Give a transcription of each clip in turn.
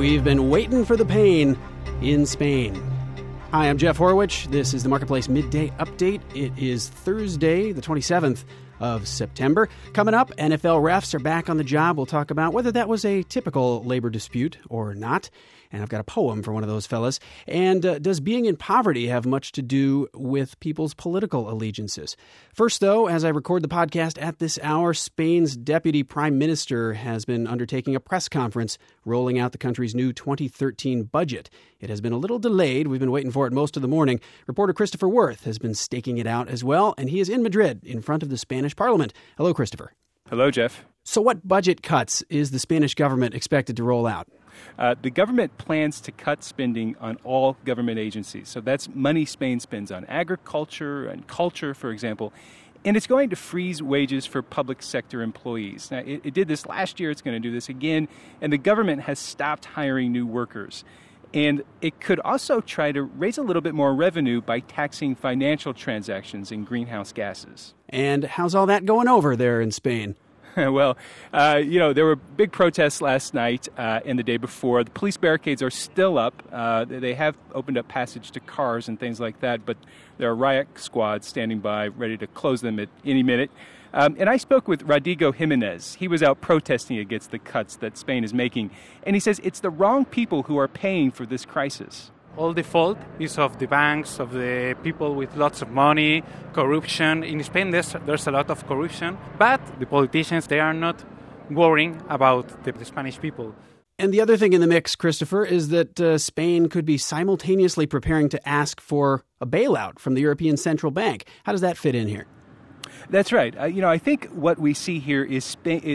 we've been waiting for the pain in Spain. Hi, I'm Jeff Horwich. This is the Marketplace Midday Update. It is Thursday, the 27th of September. Coming up, NFL refs are back on the job. We'll talk about whether that was a typical labor dispute or not. And I've got a poem for one of those fellas. And does being in poverty have much to do with people's political allegiances? First, though, as I record the podcast at this hour, Spain's deputy prime minister has been undertaking a press conference rolling out the country's new 2013 budget. It has been a little delayed. We've been waiting for it most of the morning. Reporter Christopher Worth has been staking it out as well, and he is in Madrid in front of the Spanish parliament. Hello, Christopher. Hello, Jeff. So what budget cuts is the Spanish government expected to roll out? The government plans to cut spending on all government agencies. So that's money Spain spends on agriculture and culture, for example. And it's going to freeze wages for public sector employees. Now, it did this last year. It's going to do this again. And the government has stopped hiring new workers. And it could also try to raise a little bit more revenue by taxing financial transactions and greenhouse gases. And how's all that going over there in Spain? Well, there were big protests last night and the day before. The police barricades are still up. They have opened up passage to cars and things like that, but there are riot squads standing by ready to close them at any minute. And I spoke with Rodrigo Jimenez. He was out protesting against the cuts that Spain is making. And he says it's the wrong people who are paying for this crisis. All the fault is of the banks, of the people with lots of money, corruption. In Spain, there's a lot of corruption, but the politicians, they are not worrying about the Spanish people. And the other thing in the mix, Christopher, is that Spain could be simultaneously preparing to ask for a bailout from the European Central Bank. How does that fit in here? That's right. I think what we see here is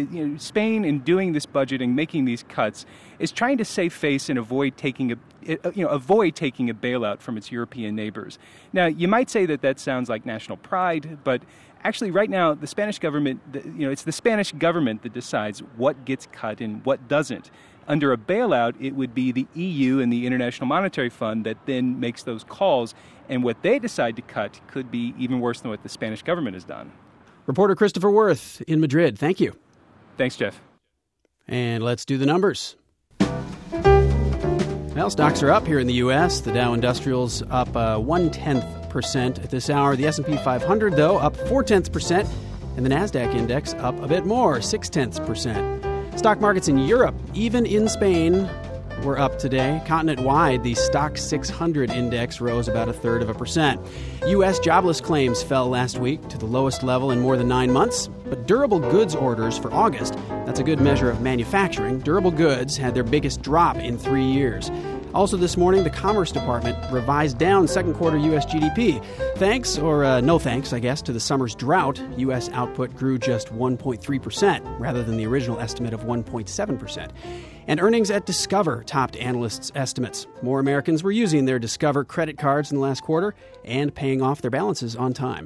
Spain in doing this budget and making these cuts is trying to save face and avoid taking a bailout from its European neighbors. Now, you might say that sounds like national pride, but actually right now the Spanish government, it's the Spanish government that decides what gets cut and what doesn't. Under a bailout, it would be the EU and the International Monetary Fund that then makes those calls, and what they decide to cut could be even worse than what the Spanish government has done. Reporter Christopher Worth in Madrid. Thank you. Thanks, Jeff. And let's do the numbers. Well, stocks are up here in the U.S. The Dow Industrial's up 0.1% at this hour. The S&P 500, though, up 0.4%, and the NASDAQ index up a bit more, 0.6%. Stock markets in Europe, even in Spain, were up today. Continent-wide, the Stoxx 600 index rose about 0.33%. U.S. jobless claims fell last week to the lowest level in more than 9 months. But durable goods orders for August, that's a good measure of manufacturing, durable goods had their biggest drop in 3 years. Also this morning, the Commerce Department revised down second quarter U.S. GDP. Thanks, or no thanks, I guess, to the summer's drought, U.S. output grew just 1.3%, rather than the original estimate of 1.7%. And earnings at Discover topped analysts' estimates. More Americans were using their Discover credit cards in the last quarter and paying off their balances on time.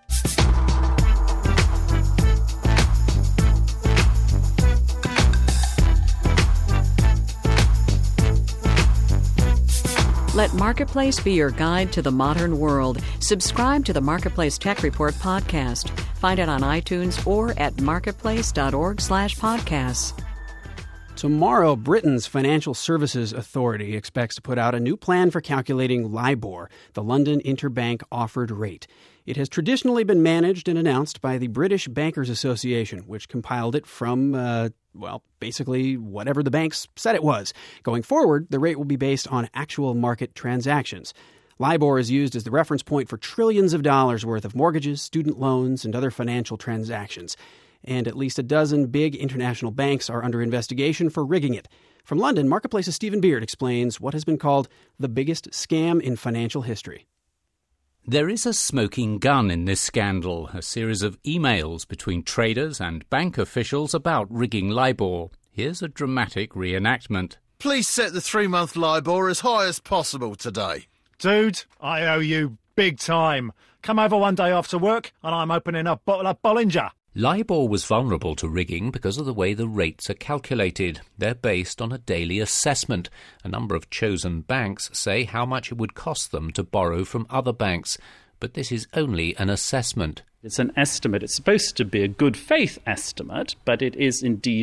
Let Marketplace be your guide to the modern world. Subscribe to the Marketplace Tech Report podcast. Find it on iTunes or at marketplace.org/podcasts. Tomorrow, Britain's Financial Services Authority expects to put out a new plan for calculating LIBOR, the London Interbank Offered Rate. It has traditionally been managed and announced by the British Bankers Association, which compiled it from, basically whatever the banks said it was. Going forward, the rate will be based on actual market transactions. LIBOR is used as the reference point for trillions of dollars worth of mortgages, student loans, and other financial transactions. And at least a dozen big international banks are under investigation for rigging it. From London, Marketplace's Stephen Beard explains what has been called the biggest scam in financial history. There is a smoking gun in this scandal, a series of emails between traders and bank officials about rigging LIBOR. Here's a dramatic reenactment. Please set the 3-month LIBOR as high as possible today. Dude, I owe you big time. Come over one day after work and I'm opening a bottle of Bollinger. LIBOR was vulnerable to rigging because of the way the rates are calculated. They're based on a daily assessment. A number of chosen banks say how much it would cost them to borrow from other banks. But this is only an assessment. It's an estimate. It's supposed to be a good faith estimate, but it is indeed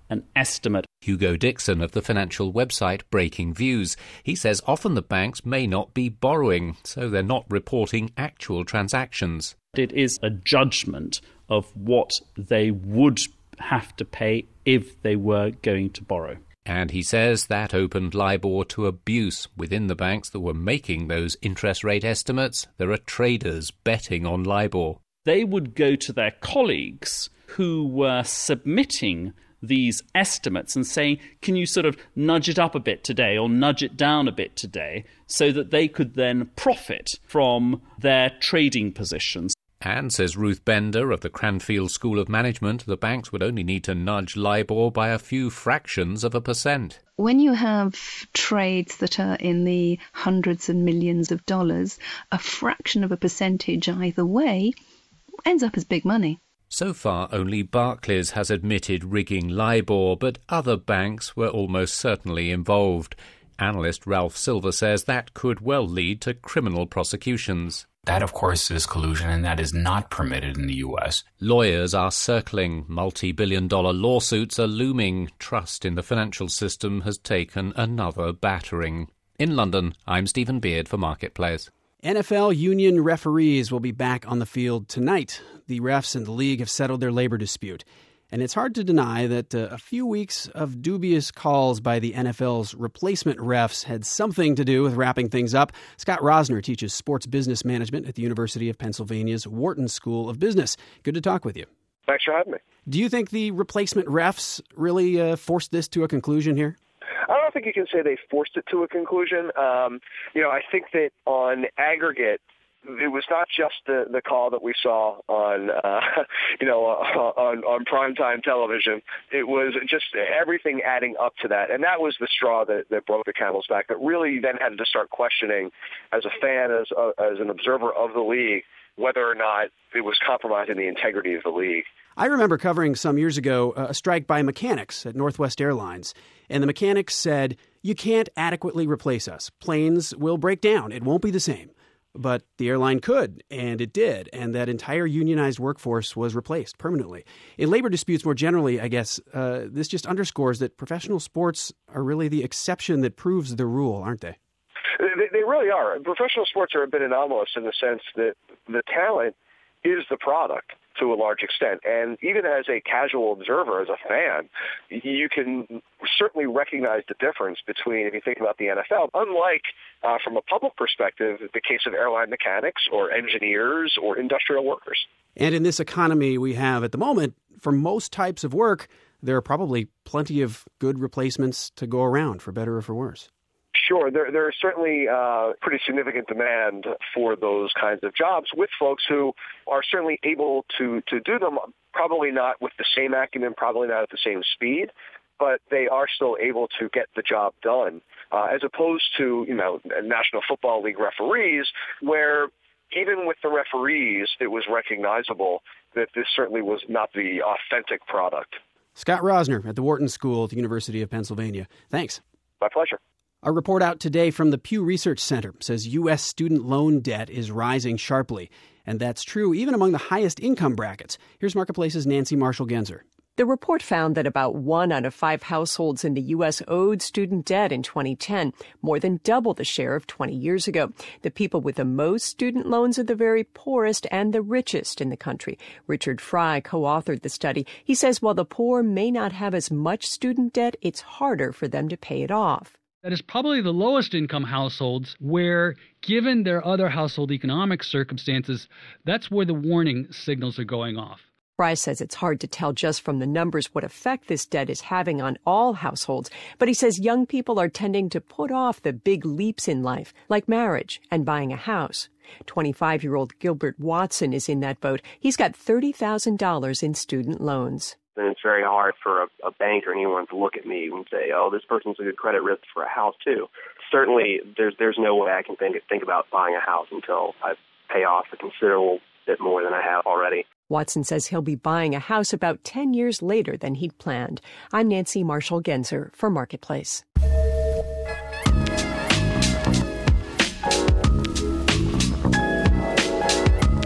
an estimate. Hugo Dixon of the financial website Breaking Views. He says often the banks may not be borrowing, so they're not reporting actual transactions. It is a judgment of what they would have to pay if they were going to borrow. And he says that opened LIBOR to abuse within the banks that were making those interest rate estimates. There are traders betting on LIBOR. They would go to their colleagues who were submitting these estimates and saying, can you sort of nudge it up a bit today or nudge it down a bit today, so that they could then profit from their trading positions. And, says Ruth Bender of the Cranfield School of Management, the banks would only need to nudge LIBOR by a few fractions of a percent. When you have trades that are in the hundreds and millions of dollars, a fraction of a percentage either way ends up as big money. So far, only Barclays has admitted rigging LIBOR, but other banks were almost certainly involved. Analyst Ralph Silver says that could well lead to criminal prosecutions. That, of course, is collusion, and that is not permitted in the U.S. Lawyers are circling. Multi-billion-dollar lawsuits are looming. Trust in the financial system has taken another battering. In London, I'm Stephen Beard for Marketplace. NFL union referees will be back on the field tonight. The refs and the league have settled their labor dispute. And it's hard to deny that a few weeks of dubious calls by the NFL's replacement refs had something to do with wrapping things up. Scott Rosner teaches sports business management at the University of Pennsylvania's Wharton School of Business. Good to talk with you. Thanks for having me. Do you think the replacement refs really forced this to a conclusion here? I don't think you can say they forced it to a conclusion. I think that on aggregate, it was not just the call that we saw on on primetime television. It was just everything adding up to that, and that was the straw that broke the camel's back. That really then had to start questioning, as a fan, as an observer of the league, whether or not it was compromising the integrity of the league. I remember covering some years ago a strike by mechanics at Northwest Airlines, and the mechanics said, "You can't adequately replace us. Planes will break down. It won't be the same." But the airline could, and it did, and that entire unionized workforce was replaced permanently. In labor disputes more generally, I guess, this just underscores that professional sports are really the exception that proves the rule, aren't they? They really are. Professional sports are a bit anomalous in the sense that the talent is the product to a large extent. And even as a casual observer, as a fan, you can certainly recognize the difference between, if you think about the NFL, unlike from a public perspective, the case of airline mechanics or engineers or industrial workers. And in this economy we have at the moment, for most types of work, there are probably plenty of good replacements to go around, for better or for worse. Sure, there is certainly pretty significant demand for those kinds of jobs with folks who are certainly able to do them, probably not with the same acumen, probably not at the same speed, but they are still able to get the job done, as opposed to, National Football League referees, where even with the referees, it was recognizable that this certainly was not the authentic product. Scott Rosner at the Wharton School at the University of Pennsylvania. Thanks. My pleasure. A report out today from the Pew Research Center says U.S. student loan debt is rising sharply. And that's true even among the highest income brackets. Here's Marketplace's Nancy Marshall-Genzer. The report found that about 1 out of 5 households in the U.S. owed student debt in 2010, more than double the share of 20 years ago. The people with the most student loans are the very poorest and the richest in the country. Richard Fry co-authored the study. He says while the poor may not have as much student debt, it's harder for them to pay it off. That is probably the lowest income households where, given their other household economic circumstances, that's where the warning signals are going off. Fry says it's hard to tell just from the numbers what effect this debt is having on all households, but he says young people are tending to put off the big leaps in life, like marriage and buying a house. 25-year-old Gilbert Watson is in that boat. He's got $30,000 in student loans. And it's very hard for a bank or anyone to look at me and say, oh, this person's a good credit risk for a house, too. Certainly, there's no way I can think about buying a house until I pay off a considerable bit more than I have already. Watson says he'll be buying a house about 10 years later than he'd planned. I'm Nancy Marshall-Genzer for Marketplace.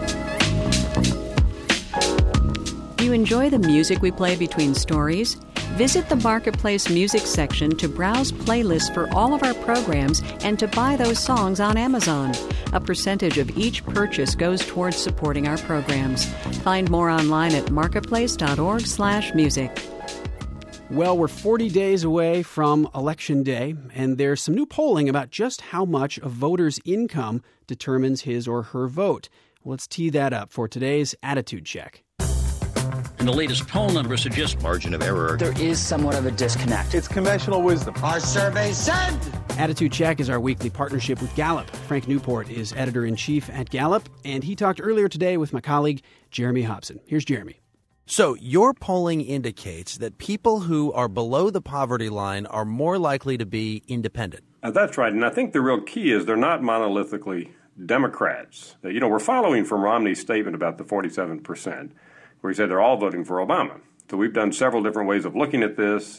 Do you enjoy the music we play between stories? Visit the Marketplace Music section to browse playlists for all of our programs and to buy those songs on Amazon. A percentage of each purchase goes towards supporting our programs. Find more online at marketplace.org/music. Well, we're 40 days away from Election Day, and there's some new polling about just how much a voter's income determines his or her vote. Let's tee that up for today's Attitude Check. And the latest poll numbers suggest margin of error. There is somewhat of a disconnect. It's conventional wisdom. Our survey said. Attitude Check is our weekly partnership with Gallup. Frank Newport is editor-in-chief at Gallup, and he talked earlier today with my colleague, Jeremy Hobson. Here's Jeremy. So your polling indicates that people who are below the poverty line are more likely to be independent. That's right, and I think the real key is they're not monolithically Democrats. We're following from Romney's statement about the 47%, where he said they're all voting for Obama. So we've done several different ways of looking at this,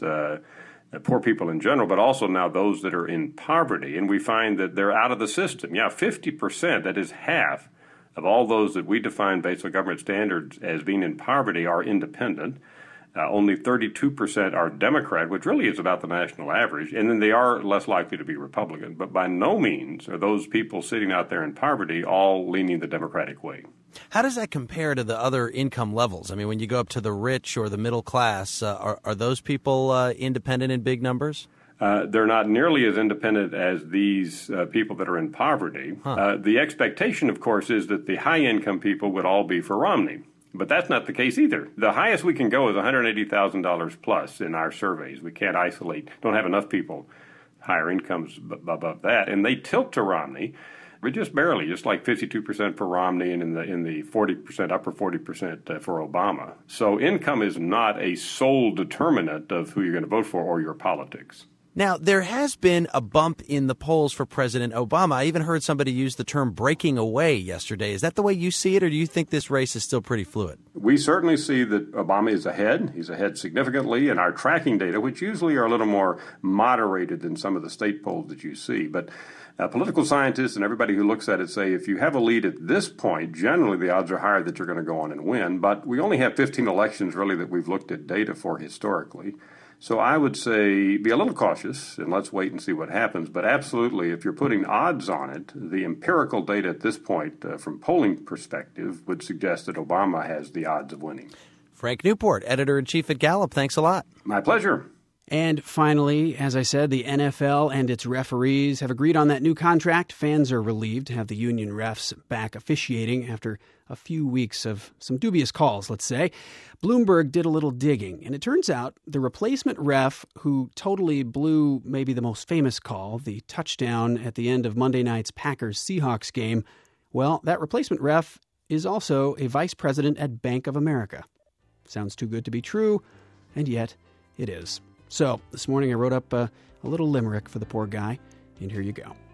poor people in general, but also now those that are in poverty, and we find that they're out of the system. 50%, that is half, of all those that we define based on government standards as being in poverty are independent. Only 32% are Democrat, which really is about the national average, and then they are less likely to be Republican. But by no means are those people sitting out there in poverty all leaning the Democratic way. How does that compare to the other income levels? I mean, when you go up to the rich or the middle class, are those people independent in big numbers? They're not nearly as independent as these people that are in poverty. The expectation, of course, is that the high-income people would all be for Romney. But that's not the case either. The highest we can go is $180,000 plus in our surveys. We can't isolate, don't have enough people, higher incomes above that. And they tilt to Romney, but just barely, just like 52% for Romney and in the 40%, upper 40% for Obama. So income is not a sole determinant of who you're going to vote for or your politics. Now, there has been a bump in the polls for President Obama. I even heard somebody use the term breaking away yesterday. Is that the way you see it, or do you think this race is still pretty fluid? We certainly see that Obama is ahead. He's ahead significantly in our tracking data, which usually are a little more moderated than some of the state polls that you see. But political scientists and everybody who looks at it say if you have a lead at this point, generally the odds are higher that you're going to go on and win. But we only have 15 elections really that we've looked at data for historically. So I would say be a little cautious and let's wait and see what happens. But absolutely, if you're putting odds on it, the empirical data at this point from polling perspective would suggest that Obama has the odds of winning. Frank Newport, editor-in-chief at Gallup. Thanks a lot. My pleasure. And finally, as I said, the NFL and its referees have agreed on that new contract. Fans are relieved to have the union refs back officiating after a few weeks of some dubious calls, let's say. Bloomberg did a little digging, and it turns out the replacement ref who totally blew maybe the most famous call, the touchdown at the end of Monday night's Packers-Seahawks game, well, that replacement ref is also a vice president at Bank of America. Sounds too good to be true, and yet it is. So this morning I wrote up a little limerick for the poor guy, and here you go.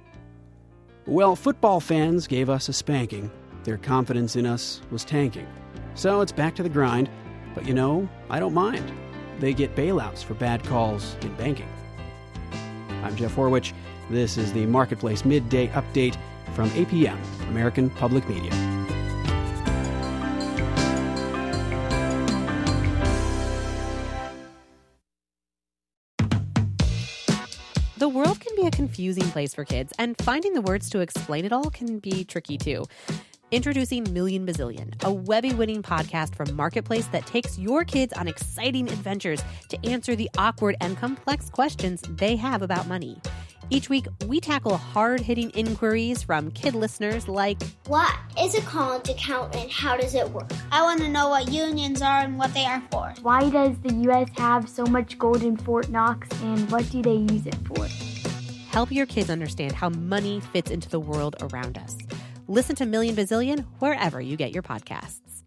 Well, football fans gave us a spanking. Their confidence in us was tanking. So it's back to the grind. But I don't mind. They get bailouts for bad calls in banking. I'm Jeff Horwich. This is the Marketplace Midday Update from APM, American Public Media. The world can be a confusing place for kids, and finding the words to explain it all can be tricky too. Introducing Million Bazillion, a Webby-winning podcast from Marketplace that takes your kids on exciting adventures to answer the awkward and complex questions they have about money. Each week, we tackle hard-hitting inquiries from kid listeners like, what is a college account and how does it work? I want to know what unions are and what they are for. Why does the U.S. have so much gold in Fort Knox and what do they use it for? Help your kids understand how money fits into the world around us. Listen to Million Bazillion wherever you get your podcasts.